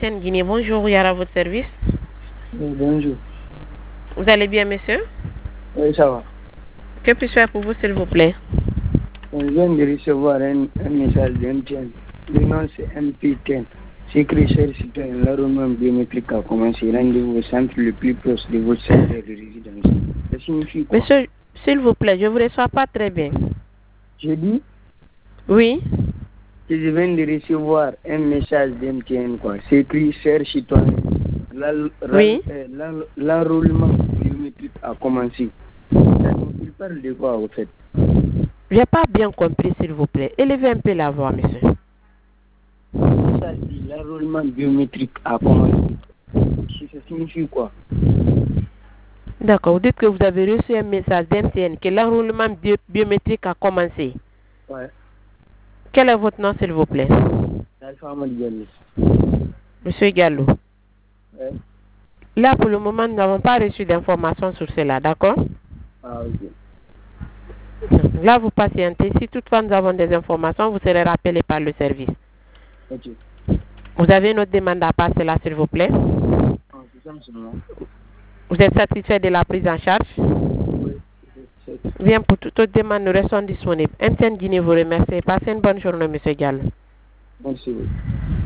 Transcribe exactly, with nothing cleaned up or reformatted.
M T N Guinée, bonjour, Yara à votre service. Oui, bonjour. Vous allez bien, monsieur? Oui, ça va. Que puis-je faire pour vous, s'il vous plaît? Je viens de recevoir un, un message de M T N. Le nom, c'est M P T N. C'est écrit cher citoyen, l'enrôlement biométrique a commencé. Rendez-vous au centre le plus proche de votre centre de résidence. Ça signifie quoi? Monsieur, s'il vous plaît, je ne vous reçois pas très bien. J'ai dit Oui? que je viens de recevoir un message de M T N, quoi. C'est écrit cher citoyen, Oui? l'enrôlement biométrique a commencé. Il parle de quoi, au fait? Je n'ai pas bien compris, s'il vous plaît. Élevez un peu la voix, monsieur. Ça dit l'enrôlement biométrique a commencé. Ça signifie quoi? D'accord, vous dites que vous avez reçu un message d'M T N que l'enrôlement bio biométrique a commencé. Ouais. Quel est votre nom, s'il vous plaît? Alpha Ahmad Diallo. Monsieur Gallo. Ouais. Là, pour le moment, nous n'avons pas reçu d'informations sur cela, d'accord? Ah, ok. Là, vous patientez. Si toutefois nous avons des informations, vous serez rappelé par le service. Ok. Vous avez une autre demande à passer là, s'il vous plaît? Ah, c'est ça, c'est moi. Vous êtes satisfait de la prise en charge? Oui, c'est ça. Bien, pour toute autre demande, nous restons disponibles. M T N Guinée vous remercie. Passez une bonne journée, monsieur Gallo. Merci.